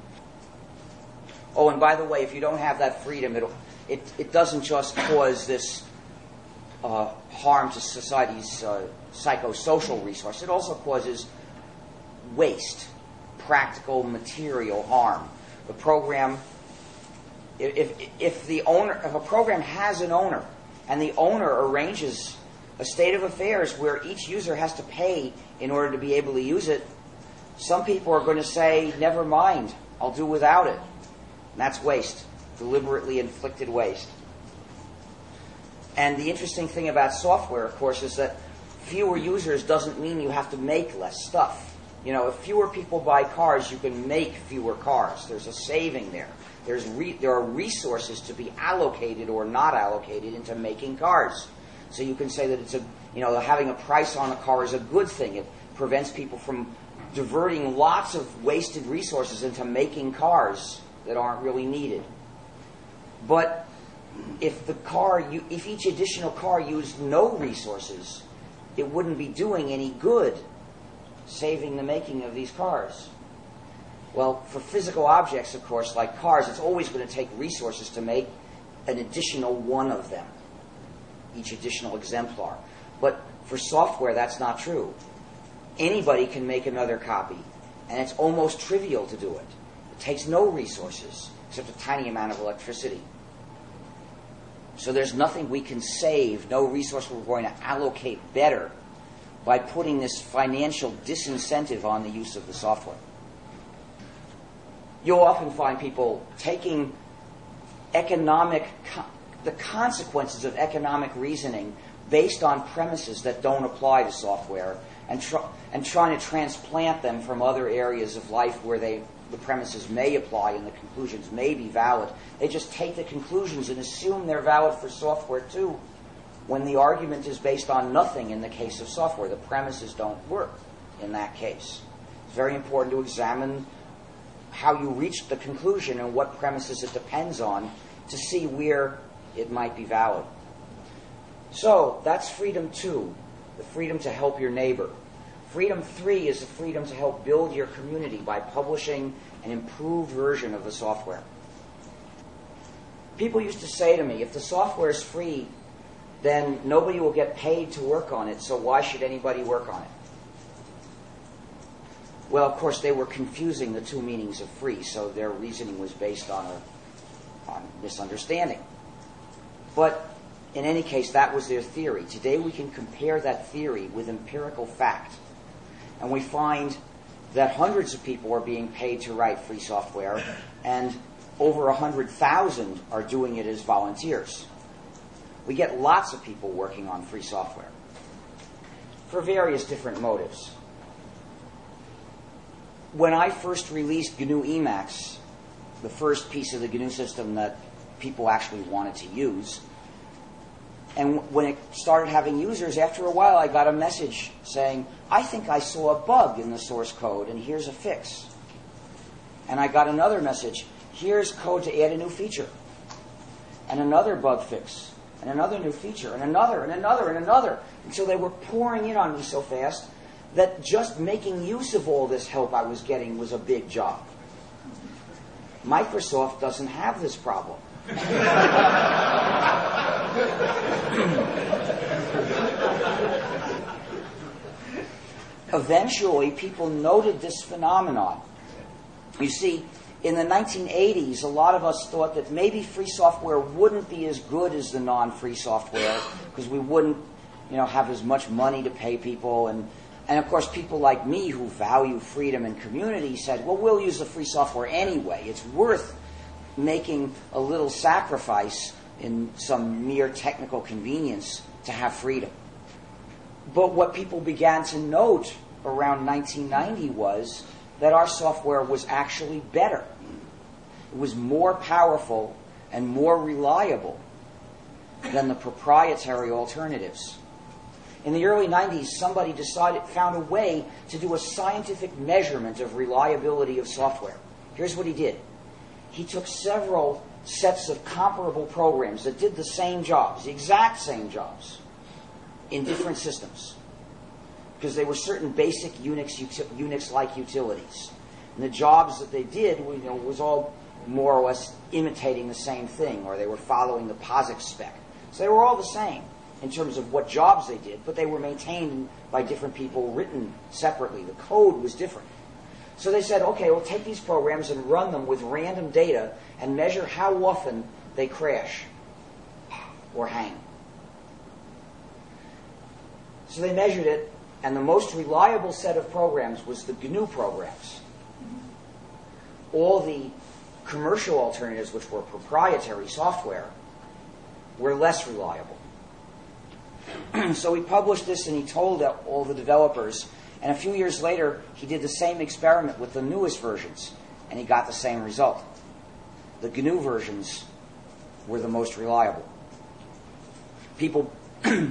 Oh, and by the way, if you don't have that freedom, it'll, it, it doesn't just cause this uh, harm to society's uh, psychosocial resource. It also causes waste, practical, material harm. The program, if, if the owner, if a program has an owner, and the owner arranges a state of affairs where each user has to pay in order to be able to use it, some people are going to say, never mind, I'll do without it. And that's waste, deliberately inflicted waste. And the interesting thing about software, of course, is that fewer users doesn't mean you have to make less stuff. You know, if fewer people buy cars, you can make fewer cars. There's a saving there. There's re- there are resources to be allocated or not allocated into making cars. So you can say that it's a, you know, having a price on a car is a good thing. It prevents people from diverting lots of wasted resources into making cars that aren't really needed. But if the car, you, if each additional car used no resources, it wouldn't be doing any good saving the making of these cars. Well, for physical objects, of course, like cars, it's always going to take resources to make an additional one of them, each additional exemplar. But for software, that's not true. Anybody can make another copy, and it's almost trivial to do it. It takes no resources, except a tiny amount of electricity. So there's nothing we can save, no resource we're going to allocate better by putting this financial disincentive on the use of the software. You'll often find people taking economic, the consequences of economic reasoning based on premises that don't apply to software and, tr- and trying to transplant them from other areas of life where they the premises may apply and the conclusions may be valid. They just take the conclusions and assume they're valid for software too, when the argument is based on nothing in the case of software. The premises don't work in that case. It's very important to examine how you reach the conclusion and what premises it depends on to see where it might be valid. So that's freedom two, the freedom to help your neighbor. Freedom three is the freedom to help build your community by publishing an improved version of the software. People used to say to me, if the software is free, then nobody will get paid to work on it, so why should anybody work on it? Well, of course, they were confusing the two meanings of free, so their reasoning was based on a on misunderstanding. But in any case, that was their theory. Today we can compare that theory with empirical fact. And we find that hundreds of people are being paid to write free software, and over one hundred thousand are doing it as volunteers. We get lots of people working on free software for various different motives. When I first released G N U Emacs, the first piece of the G N U system that people actually wanted to use, and when it started having users, after a while I got a message saying, I think I saw a bug in the source code, and here's a fix. And I got another message, here's code to add a new feature. And another bug fix. And another new feature. And another, and another, and another. Until they were pouring in on me so fast that just making use of all this help I was getting was a big job. Microsoft doesn't have this problem. Eventually, people noted this phenomenon. You see, in the nineteen eighties, a lot of us thought that maybe free software wouldn't be as good as the non-free software because we wouldn't, you know, have as much money to pay people. And, and of course, people like me who value freedom and community said, well, we'll use the free software anyway. It's worth making a little sacrifice in some mere technical convenience to have freedom. But what people began to note around nineteen ninety was that our software was actually better. It was more powerful and more reliable than the proprietary alternatives. In the early nineties, somebody decided, found a way to do a scientific measurement of reliability of software. Here's what he did. He took several sets of comparable programs that did the same jobs, the exact same jobs, in different systems, because they were certain basic Unix, Unix-like utilities. And the jobs that they did, you know, was all more or less imitating the same thing, or they were following the POSIX spec. So they were all the same in terms of what jobs they did, but they were maintained by different people, written separately. The code was different. So they said, okay, we'll take these programs and run them with random data and measure how often they crash or hang. So they measured it, and the most reliable set of programs was the G N U programs. All the commercial alternatives, which were proprietary software, were less reliable. So he published this and he told all the developers. And a few years later, he did the same experiment with the newest versions. And he got the same result. The G N U versions were the most reliable. People, uh,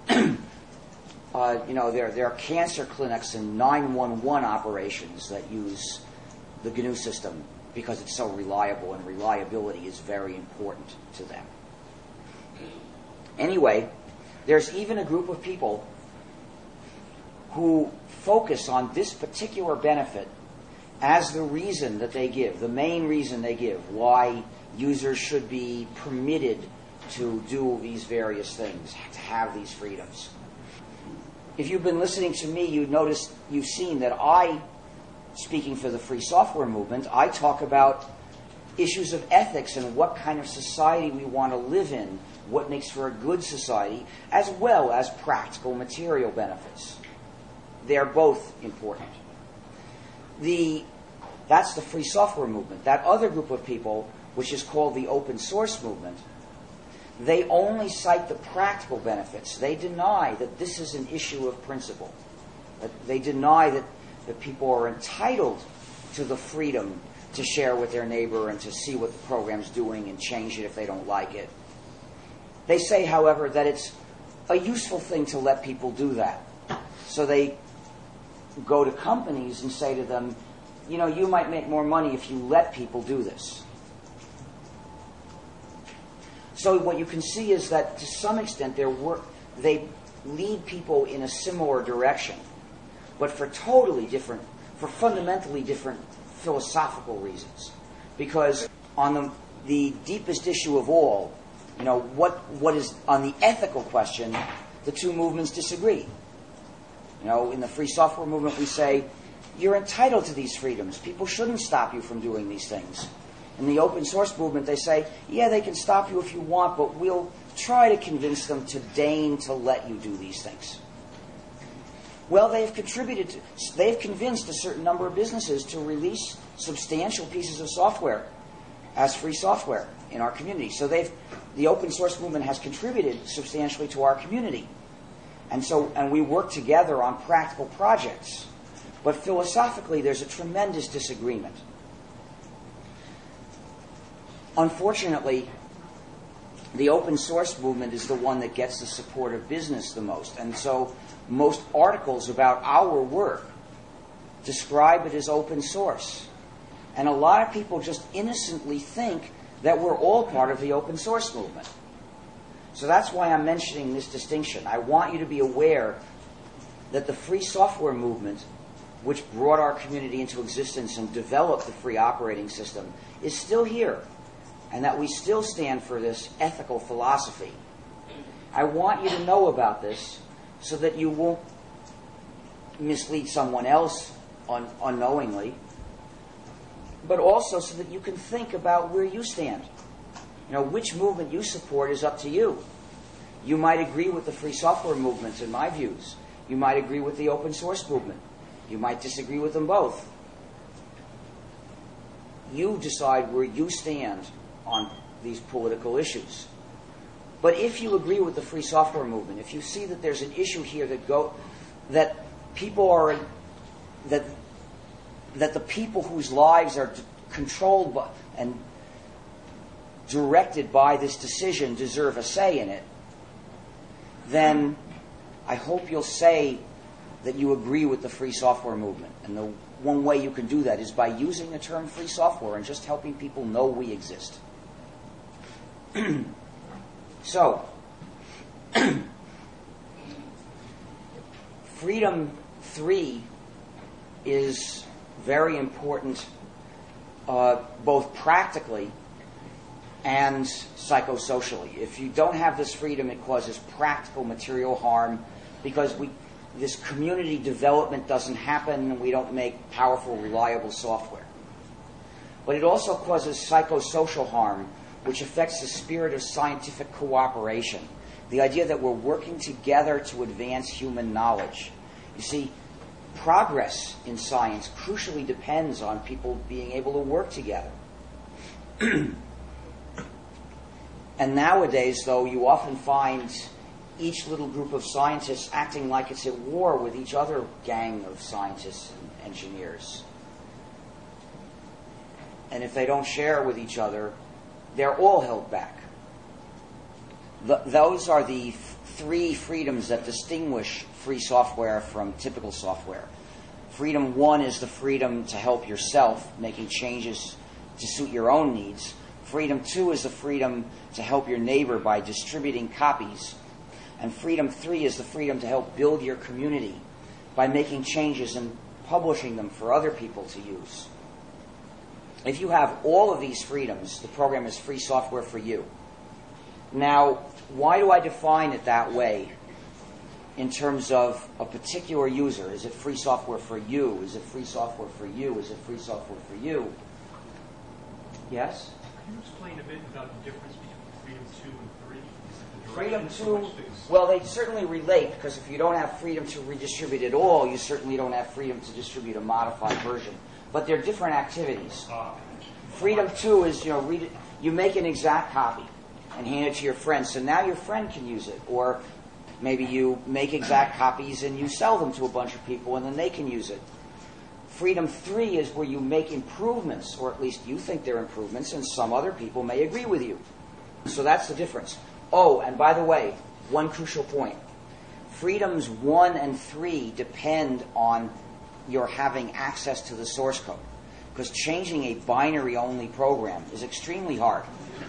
you know, there, there are cancer clinics and nine one one operations that use the G N U system because it's so reliable, and reliability is very important to them. Anyway, there's even a group of people who focus on this particular benefit as the reason that they give, the main reason they give, why users should be permitted to do these various things, to have these freedoms. If you've been listening to me, you noticed, you've seen that I, speaking for the free software movement, I talk about issues of ethics and what kind of society we want to live in, what makes for a good society, as well as practical material benefits. They're both important. The, that's the free software movement. That other group of people, which is called the open source movement, they only cite the practical benefits. They deny that this is an issue of principle. That they deny that, that people are entitled to the freedom to share with their neighbor and to see what the program's doing and change it if they don't like it. They say, however, that it's a useful thing to let people do that. So they go to companies and say to them, you know, you might make more money if you let people do this. So what you can see is that to some extent their work, they lead people in a similar direction, but for totally different, for fundamentally different philosophical reasons. Because on the, the deepest issue of all, you know, what what is on the ethical question, the two movements disagree. You know, in the free software movement we say, you're entitled to these freedoms. People shouldn't stop you from doing these things. In the open source movement, they say, yeah, they can stop you if you want, but we'll try to convince them to deign to let you do these things. Well, they've contributed to, they've convinced a certain number of businesses to release substantial pieces of software as free software in our community. So they've, the open source movement has contributed substantially to our community. And so, and we work together on practical projects. But philosophically, there's a tremendous disagreement. Unfortunately, the open source movement is the one that gets the support of business the most. And so most articles about our work describe it as open source. And a lot of people just innocently think that we're all part of the open source movement. So that's why I'm mentioning this distinction. I want you to be aware that the free software movement, which brought our community into existence and developed the free operating system, is still here. And that we still stand for this ethical philosophy. I want you to know about this so that you won't mislead someone else un- unknowingly, but also so that you can think about where you stand. You know, which movement you support is up to you. You might agree with the free software movement in my views. You might agree with the open source movement. You might disagree with them both. You decide where you stand on these political issues. But if you agree with the free software movement, if you see that there's an issue here that go that people are that that the people whose lives are d- controlled by, and directed by this decision deserve a say in it, then I hope you'll say that you agree with the free software movement. And the one way you can do that is by using the term free software and just helping people know we exist. So, Freedom three is very important uh, both practically and psychosocially. If you don't have this freedom, it causes practical material harm because we this community development doesn't happen and we don't make powerful, reliable software. But it also causes psychosocial harm, which affects the spirit of scientific cooperation, the idea that we're working together to advance human knowledge. You see, progress in science crucially depends on people being able to work together. And nowadays, though, you often find each little group of scientists acting like it's at war with each other gang of scientists and engineers. And if they don't share with each other, they're all held back. The, those are the f- three freedoms that distinguish free software from typical software. Freedom one is the freedom to help yourself, making changes to suit your own needs. Freedom two is the freedom to help your neighbor by distributing copies. And freedom three is the freedom to help build your community by making changes and publishing them for other people to use. If you have all of these freedoms, the program is free software for you. Now, why do I define it that way in terms of a particular user? Is it free software for you? Is it free software for you? Is it free software for you? Yes? Can you explain a bit about the difference between Freedom two and three? Is it the Freedom direction two, for which things- well, they certainly relate, because if you don't have freedom to redistribute at all, you certainly don't have freedom to distribute a modified version. But they're different activities. Ah, Freedom two is, you know, read it, you make an exact copy and hand it to your friend, so now your friend can use it. Or maybe you make exact copies and you sell them to a bunch of people and then they can use it. Freedom three is where you make improvements, or at least you think they're improvements, and some other people may agree with you. So that's the difference. Oh, and by the way, one crucial point. Freedoms one and three depend on your having access to the source code, because changing a binary-only program is extremely hard.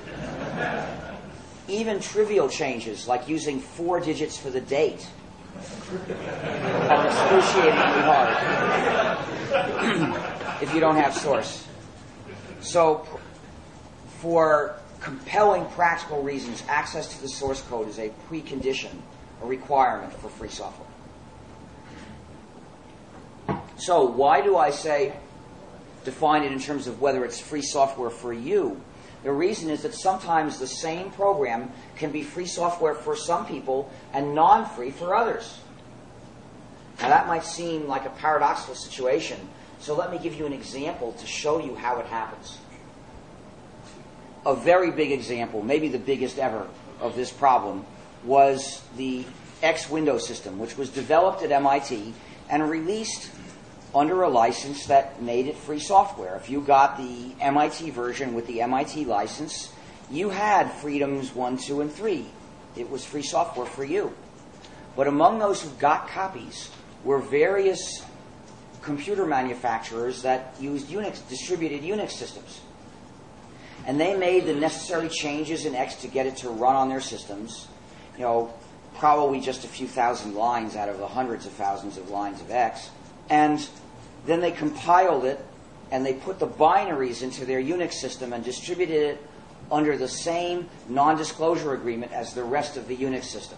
Even trivial changes, like using four digits for the date, are excruciatingly hard if you don't have source. So, for compelling practical reasons, access to the source code is a precondition, a requirement for free software. So, why do I say define it in terms of whether it's free software for you? The reason is that sometimes the same program can be free software for some people and non-free for others. Now that might seem like a paradoxical situation, so let me give you an example to show you how it happens. A very big example, maybe the biggest ever, of this problem was the X Window system, which was developed at M I T and released under a license that made it free software. If you got the M I T version with the M I T license, you had freedoms one, two, and three. It was free software for you. But among those who got copies were various computer manufacturers that used Unix, distributed Unix systems. And they made the necessary changes in X to get it to run on their systems. You know, probably just a few thousand lines out of the hundreds of thousands of lines of X. And then they compiled it, and they put the binaries into their Unix system and distributed it under the same non-disclosure agreement as the rest of the Unix system.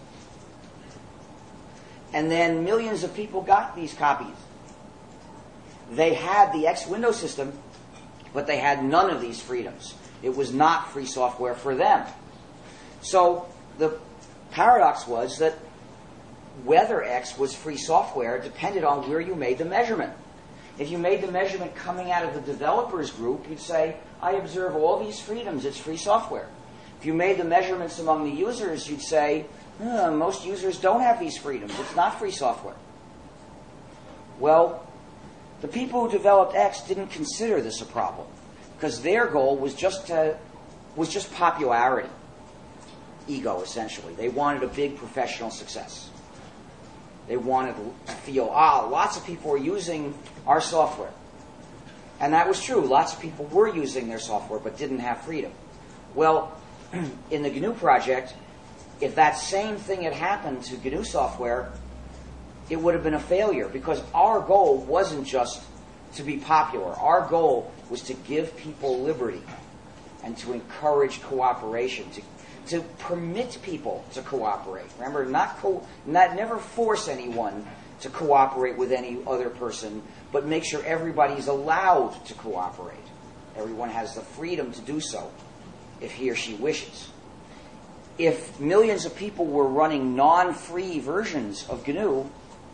And then millions of people got these copies. They had the X Window system, but they had none of these freedoms. It was not free software for them. So the paradox was that whether X was free software depended on where you made the measurement. If you made the measurement coming out of the developers group, you'd say, I observe all these freedoms, it's free software. If you made the measurements among the users, you'd say, oh, most users don't have these freedoms, it's not free software. Well, the people who developed X didn't consider this a problem, because their goal was just to, was just popularity, ego essentially. They wanted a big professional success. They wanted to feel, ah, lots of people are using our software. And that was true. Lots of people were using their software but didn't have freedom. Well, in the G N U project, if that same thing had happened to G N U software, it would have been a failure, because our goal wasn't just to be popular. Our goal was to give people liberty and to encourage cooperation, to to permit people to cooperate. Remember, not co- not never force anyone to cooperate with any other person, but make sure everybody's allowed to cooperate. Everyone has the freedom to do so if he or she wishes. If millions of people were running non-free versions of G N U,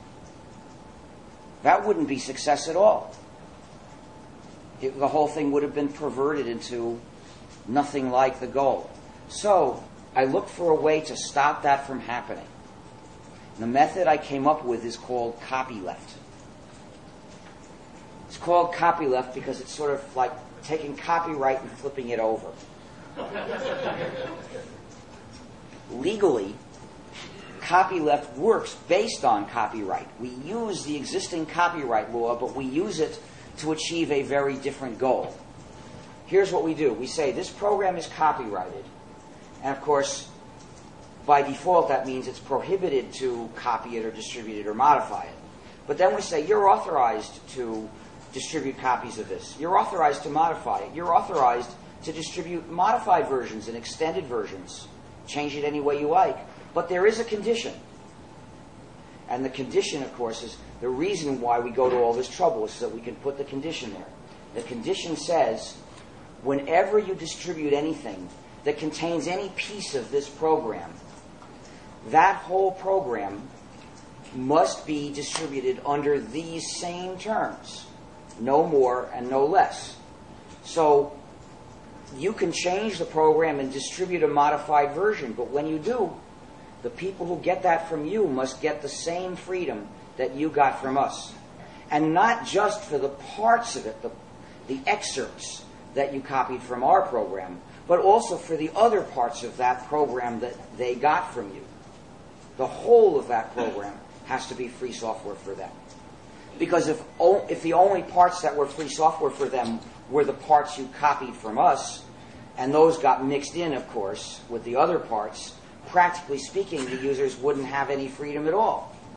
that wouldn't be success at all. It, the whole thing would have been perverted into nothing like the goal. So I looked for a way to stop that from happening. The method I came up with is called copyleft. It's called copyleft because it's sort of like taking copyright and flipping it over. Legally, copyleft works based on copyright. We use the existing copyright law, but we use it to achieve a very different goal. Here's what we do. We say this program is copyrighted. And of course, by default, that means it's prohibited to copy it or distribute it or modify it. But then we say you're authorized to distribute copies of this. You're authorized to modify it. You're authorized to distribute modified versions and extended versions. Change it any way you like. But there is a condition. And the condition, of course, is the reason why we go to all this trouble is so that we can put the condition there. The condition says, whenever you distribute anything that contains any piece of this program, that whole program must be distributed under these same terms. No more and no less. So you can change the program and distribute a modified version, but when you do, the people who get that from you must get the same freedom that you got from us. And not just for the parts of it, the, the excerpts that you copied from our program, but also for the other parts of that program that they got from you. The whole of that program has to be free software for them. Because if o- if the only parts that were free software for them were the parts you copied from us, and those got mixed in, of course, with the other parts, practically speaking, the users wouldn't have any freedom at all.